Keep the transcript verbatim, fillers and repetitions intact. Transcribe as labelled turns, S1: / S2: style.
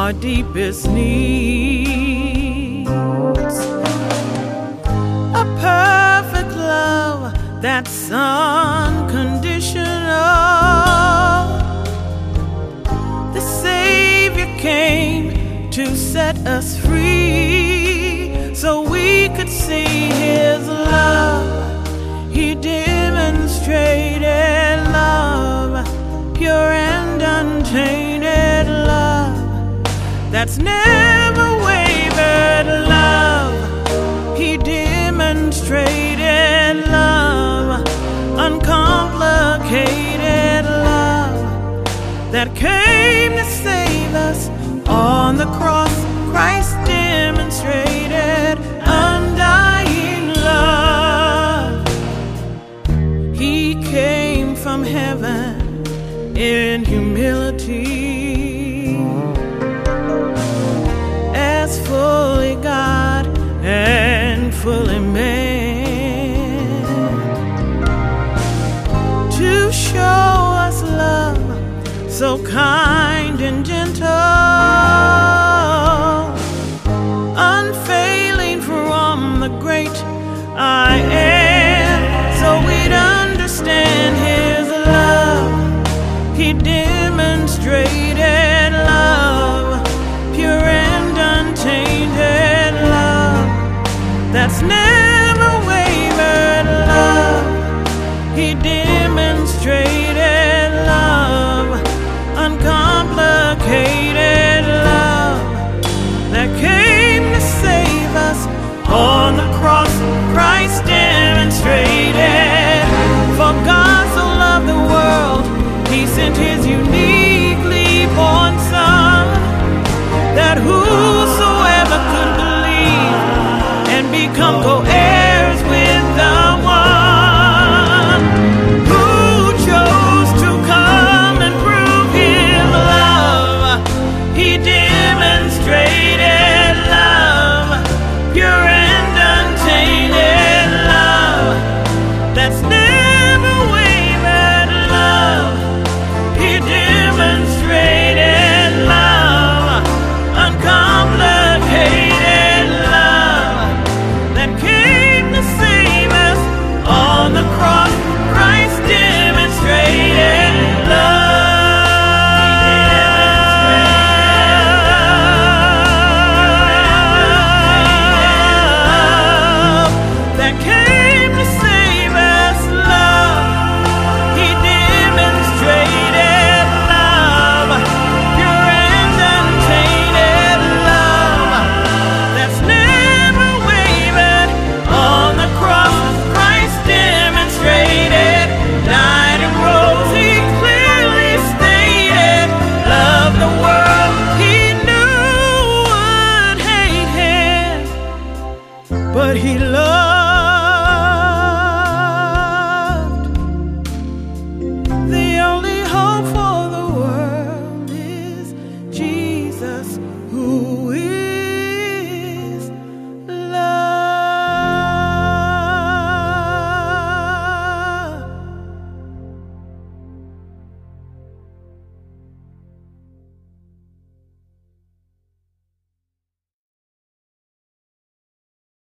S1: our deepest needs. A perfect love that's unconditional. The Savior came to set us free so we could see His love. He demonstrated love, pure and untainted love that's never wavered. Love, He demonstrated love, uncomplicated love that came to save us on the cross. Christ demonstrated undying love. He came from heaven in humility, as fully God and fully man, to show us love so kind and gentle.